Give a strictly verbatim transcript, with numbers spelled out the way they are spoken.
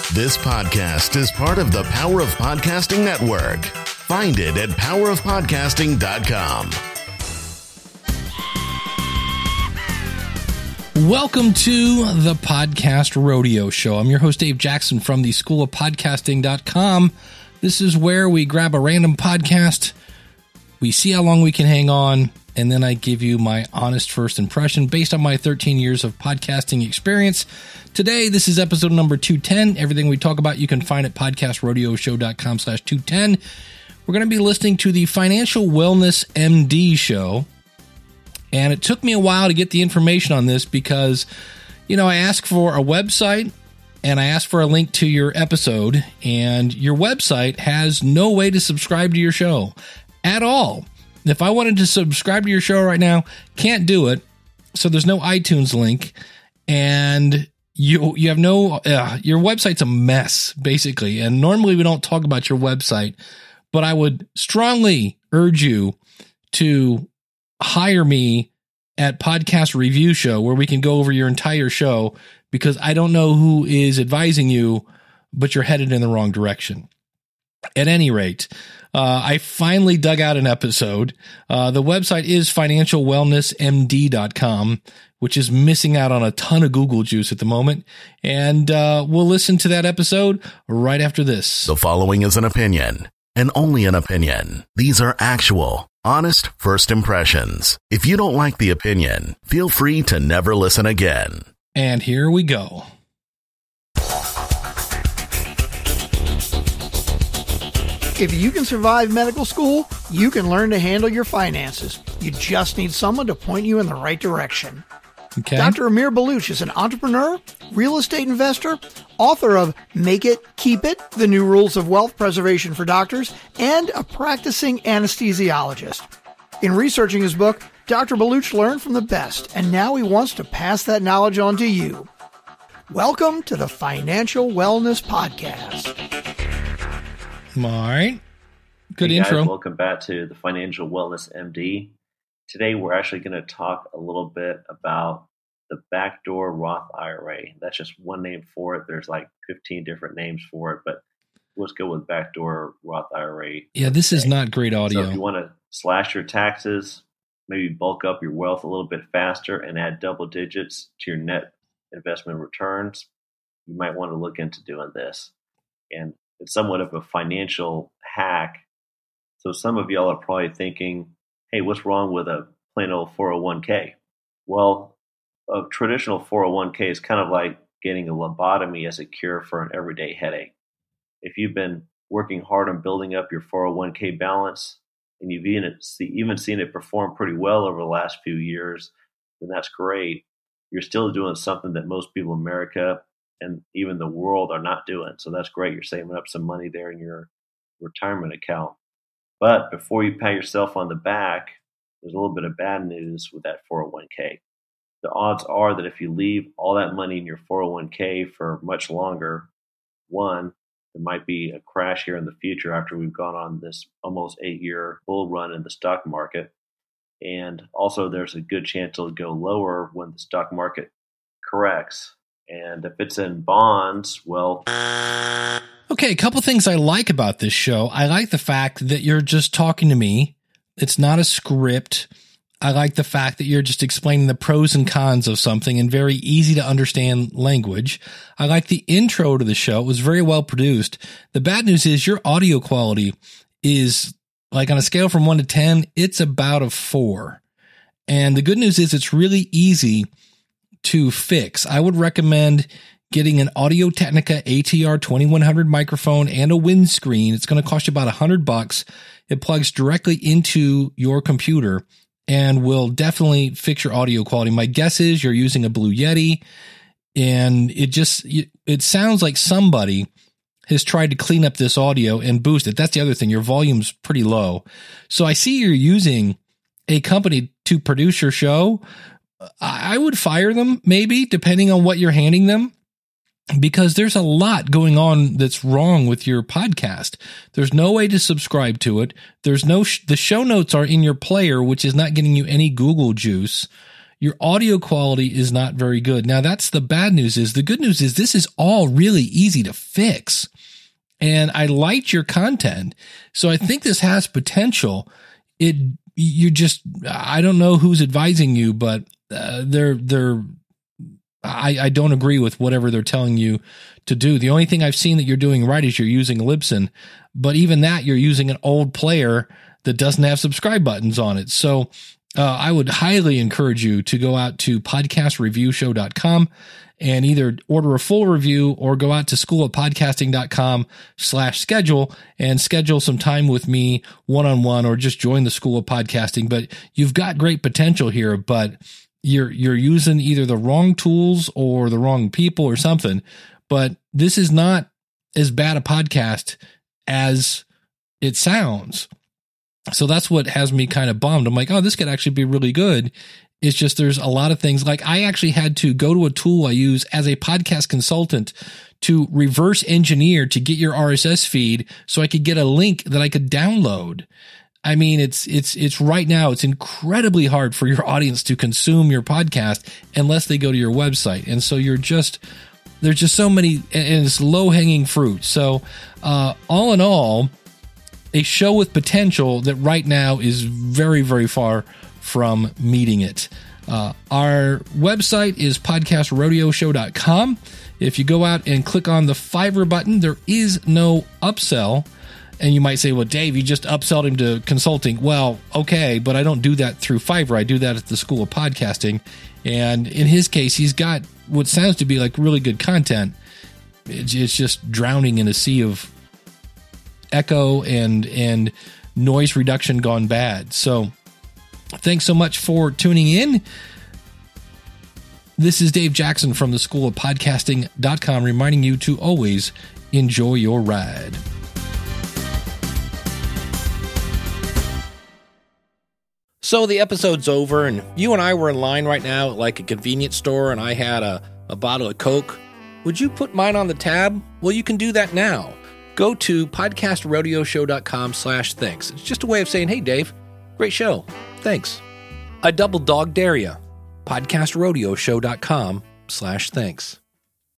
This podcast is part of the Power of Podcasting Network. Find it at power of podcasting dot com. Welcome to the Podcast Rodeo Show. I'm your host, Dave Jackson from the school of podcasting dot com. This is where we grab a random podcast, we see how long we can hang on, and then I give you my honest first impression based on my thirteen years of podcasting experience. Today, this is episode number two ten. Everything we talk about, you can find at podcast rodeo show dot com slash two ten. We're going to be listening to the Financial Wellness M D show. And it took me a while to get the information on this because, you know, I asked for a website and I asked for a link to your episode, and your website has no way to subscribe to your show at all. If I wanted to subscribe to your show right now, can't do it. So there's no iTunes link, and you you have no, uh, your website's a mess, basically. And normally we don't talk about your website, but I would strongly urge you to hire me at Podcast Review Show, where we can go over your entire show, because I don't know who is advising you, but you're headed in the wrong direction. At any rate, uh, I finally dug out an episode. Uh, the website is financial wellness m d dot com, which is missing out on a ton of Google juice at the moment. And uh, we'll listen to that episode right after this. The following is an opinion, and only an opinion. These are actual, honest first impressions. If you don't like the opinion, feel free to never listen again. And here we go. If you can survive medical school, you can learn to handle your finances. You just need someone to point you in the right direction. Okay. Doctor Amir Baluch is an entrepreneur, real estate investor, author of Make It, Keep It, The New Rules of Wealth Preservation for Doctors, and a practicing anesthesiologist. In researching his book, Doctor Baluch learned from the best, and now he wants to pass that knowledge on to you. Welcome to the Financial Wellness Podcast. All right. Good hey intro. Guys, welcome back to the Financial Wellness M D. Today, we're actually going to talk a little bit about the backdoor Roth I R A. That's just one name for it. There's like fifteen different names for it, but let's go with backdoor Roth I R A. Yeah, this is not great audio. So if you want to slash your taxes, maybe bulk up your wealth a little bit faster and add double digits to your net investment returns, you might want to look into doing this. And it's somewhat of a financial hack. So some of y'all are probably thinking, hey, what's wrong with a plain old four oh one k? Well, a traditional four oh one k is kind of like getting a lobotomy as a cure for an everyday headache. If you've been working hard on building up your four oh one k balance, and you've even, even seen it perform pretty well over the last few years, then that's great. You're still doing something that most people in America and even the world are not doing. So that's great. You're saving up some money there in your retirement account. But before you pat yourself on the back, there's a little bit of bad news with that four oh one k. The odds are that if you leave all that money in your four oh one k for much longer, one, there might be a crash here in the future after we've gone on this almost eight-year bull run in the stock market. And also there's a good chance it'll go lower when the stock market corrects. And if it's in bonds, well... Okay, a couple things I like about this show. I like the fact that you're just talking to me. It's not a script. I like the fact that you're just explaining the pros and cons of something in very easy to understand language. I like the intro to the show. It was very well produced. The bad news is your audio quality is, like, on a scale from one to ten, it's about a four. And the good news is it's really easy to fix. I would recommend getting an Audio-Technica A T R twenty-one hundred microphone and a windscreen. It's going to cost you about a hundred bucks. It plugs directly into your computer and will definitely fix your audio quality. My guess is you're using a Blue Yeti, and it just, it sounds like somebody has tried to clean up this audio and boost it. That's the other thing. Your volume's pretty low. So I see you're using a company to produce your show. I would fire them, maybe, depending on what you're handing them, because there's a lot going on that's wrong with your podcast. There's no way to subscribe to it. There's no, sh- the show notes are in your player, which is not getting you any Google juice. your audio quality is not very good. Now, that's the bad news. Is the good news is this is all really easy to fix. And I liked your content. So I think this has potential. It, you just, I don't know who's advising you, but uh, they're, they're, I, I don't agree with whatever they're telling you to do. The only thing I've seen that you're doing right is you're using Libsyn, but even that you're using an old player that doesn't have subscribe buttons on it. So uh, I would highly encourage you to go out to podcast review show dot com and either order a full review or go out to school of podcasting dot com slash schedule and schedule some time with me one-on-one, or just join the School of Podcasting. But you've got great potential here, but you're, you're using either the wrong tools or the wrong people or something. But this is not as bad a podcast as it sounds. So that's what has me kind of bummed. I'm like, oh, this could actually be really good. It's just there's a lot of things. Like I actually had to go to a tool I use as a podcast consultant to reverse engineer to get your R S S feed so I could get a link that I could download. I mean, it's, it's, it's right now, it's incredibly hard for your audience to consume your podcast unless they go to your website. And so you're just, there's just so many, and it's low hanging fruit. So, uh, all in all, a show with potential that right now is very, very far from meeting it. Uh, our website is podcast rodeo show dot com. If you go out and click on the Fiverr button, there is no upsell. And you might say, well, Dave, you just upsold him to consulting. Well, okay, but I don't do that through Fiverr. I do that at the School of Podcasting. And in his case, he's got what sounds to be like really good content. It's, it's just drowning in a sea of echo and and noise reduction gone bad. So thanks so much for tuning in. This is Dave Jackson from the school of podcasting dot com, reminding you to always enjoy your ride. So the episode's over, and you and I were in line right now at like a convenience store, and I had a, a bottle of Coke. Would you put mine on the tab? Well, you can do that now. Go to podcast rodeo show dot com slash thanks. It's just a way of saying, hey, Dave, great show. Thanks. I double dog dare ya. podcast rodeo show dot com slash thanks.